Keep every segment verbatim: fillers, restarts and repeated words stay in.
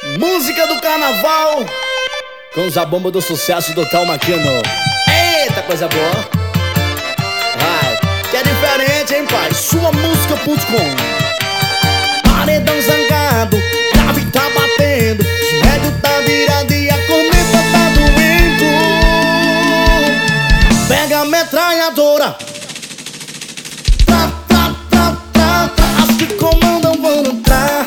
Música do carnaval com os abomba do sucesso do Tal Maquino. Eita, coisa boa. Vai, que é diferente, hein, pai? Sua música ponto com. Paredão zangado, grave tá batendo, os médios tá virado e a corneta tá doendo. Pega a metralhadora, tra, tra, tra, tra, tra. As que comandam vão entrar.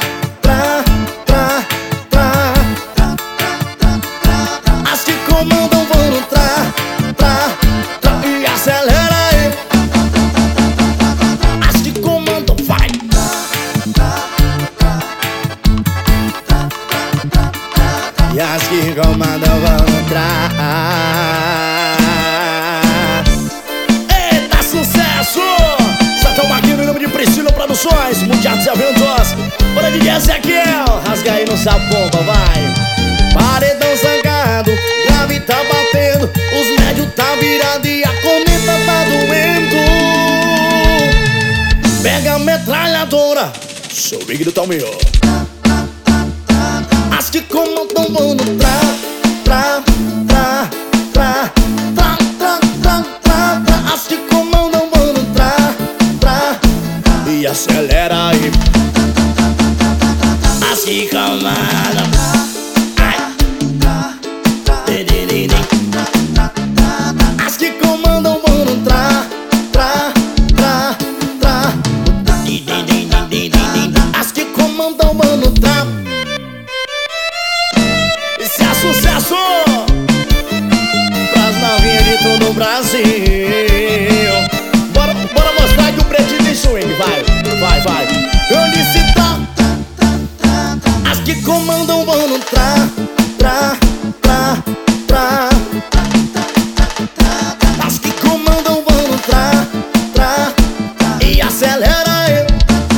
Comandam, vão entrar, tra, tra, e acelera aí. As que comandam, vai. E as que comandam vão entrar. Eita, sucesso! Tal Maquino em nome de Priscila Produções, Mundial dos Eventos. Bora de Ezequiel, rasga aí no sapomba, vai. Paredão zangado, grave tá batendo, os médios tá virado e a corneta tá doendo. Pega a metralhadora, seu rig do Talmio. As que comandam vão no tra, tra, tra, tra, tra, tra, tra, tra, tra. As que comandam vão no tra, tra, e acelera aí. As que comandam. As que comandam vão no tra, tra, tra, tra. As que comandam vão no tra. Isso é sucesso pras novinhas de todo o Brasil. Bora, bora mostrar que o pretinho tem swing. Vai, vai, vai. Eu disse tra. As que comandam vão no tra, tra, tra, tra. As que comandam vão no tra, tra, e acelera aí.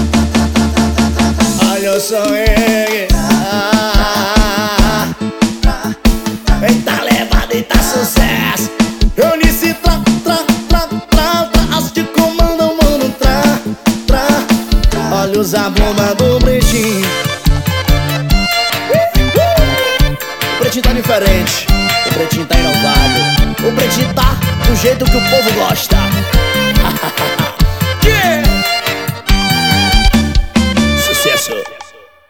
Olha o swing. Ah, eita levada, eita sucesso. Eu disse tra, tra, tra, tra, tra. As que comandam vão no tra, tra. Olha os abomba do pretinho. O pretinho tá diferente, o pretinho tá inovado, o pretinho tá do jeito que o povo gosta. Yeah!